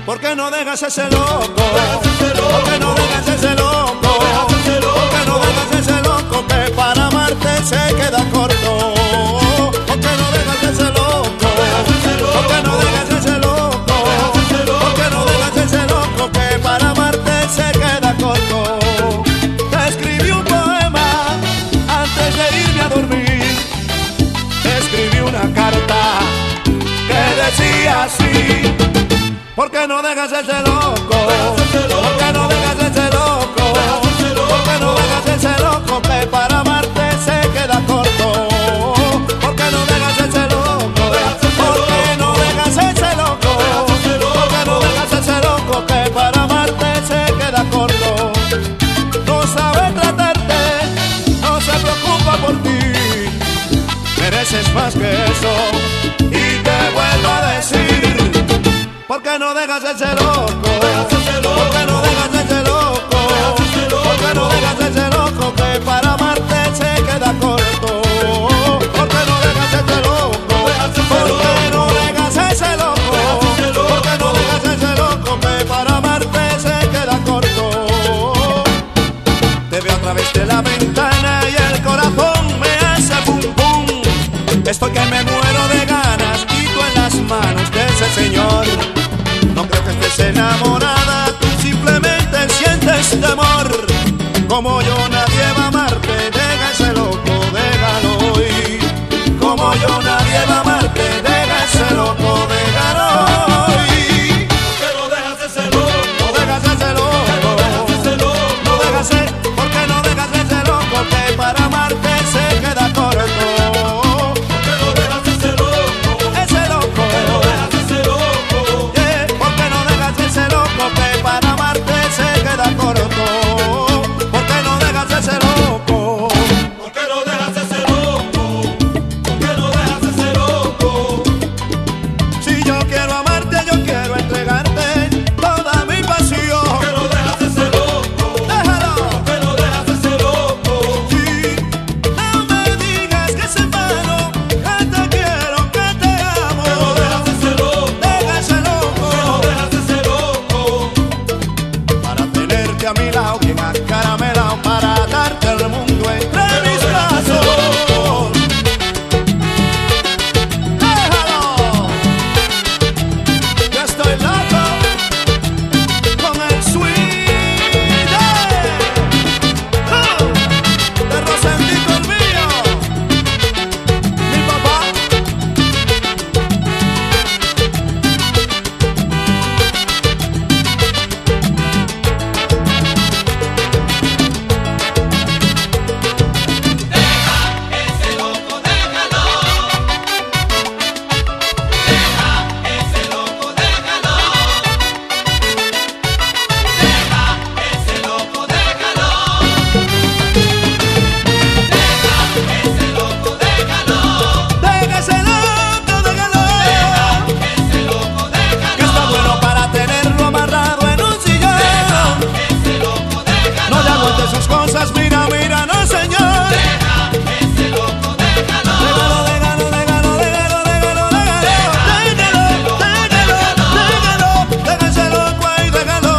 ¿Por qué no dejas ese loco? ¿Por qué no dejas ese loco? ¿Por qué no dejas ese loco que para amarte se queda corto? ¿Por qué no dejas ese loco? ¿Por qué no dejas ese loco? ¿Por qué no dejas ese loco que para amarte se queda corto? Te escribí un poema antes de irme a dormir. Te escribí una carta que decía así: ¿por qué no dejas ese loco? ¿Por qué no dejas ese loco? ¿Por qué no dejas ese loco que para amarte se queda corto? ¿Por qué no dejas ese loco? ¿Por qué no dejas ese loco? ¿Por qué no dejas ese loco que para amarte se queda corto? No sabe tratarte, no se preocupa por ti, mereces más que eso. Y te vuelvo a decir: ¿por qué no dejas ese loco? ¿Por qué no dejas ese loco? ¿Por qué no dejas ese loco que para amarte se queda corto? ¿Por qué no dejas ese loco? ¿Por qué no dejas ese loco? ¿Por qué no dejas ese loco que para amarte se queda corto? Te veo a través de la ventana y el corazón me hace pum pum. Estoy que me muero de ganas y tú en las manos de ese señor. No creo que estés enamorada, tú simplemente sientes temor. Como yo nadie va a amarte, deja ese loco, déjalo hoy. Como yo nadie va a amarte, deja ese loco, déjalo hoy. ¿Por qué no dejas ese loco? No dejas ese loco, no dejas ese, ¿por qué no dejas ese loco que para amarte se queda corto? ¿Por qué no dejas ese loco? Ese loco, No dejas ese loco. ¿por qué no dejas ese loco que para amarte se queda corto? ¿Por qué no dejas ese loco? ¿Por qué no dejas ese loco? ¿Por qué no dejas ese loco? Si yo quiero amarte, yo quiero entregarte toda mi pasión. ¿Por qué no dejas ese loco? Déjalo. ¿Por qué no dejas ese loco? Sí, no me digas que es en vano, que te quiero, que te amo. ¿Por qué no dejas ese loco? Deja ese ¿Por qué no loco dejas ese loco? para tenerte a mi lado, bien acaramelado, para darte el mundo entre mis brazos. Déjalo. Yo estoy loco con el sweet de Rosendito el mío, mi papá. Ese loco, déjalo. Deja ese loco, déjalo. Deja ese loco, déjalo. Deja ese loco, déjalo. Deja ese loco, déjalo. Ese loco, déjalo. Que está bueno para tenerlo amarrado en un sillón. Ese loco, déjalo. No le aguantes sus cosas, mira, mira, no señor. Deja ese loco, déjalo. Déjalo, déjalo, déjalo, déjalo, déjalo, déjalo. Déjalo, deja ese loco ahí, déjalo.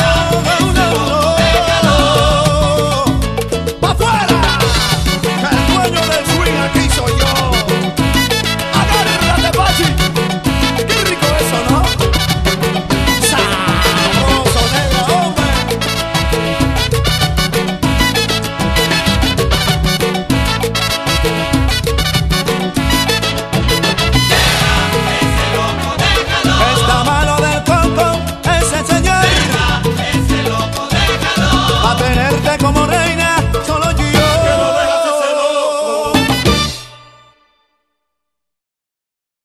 ¡Pa' afuera! El dueño del swing aquí soy yo. Agárrate, Pachi. Qué rico eso, ¿no? Sabroso, negra, hombre. Ese loco, déjalo. Está malo del coco ese señor. Ese loco, déjalo. Va a tenerte como reina.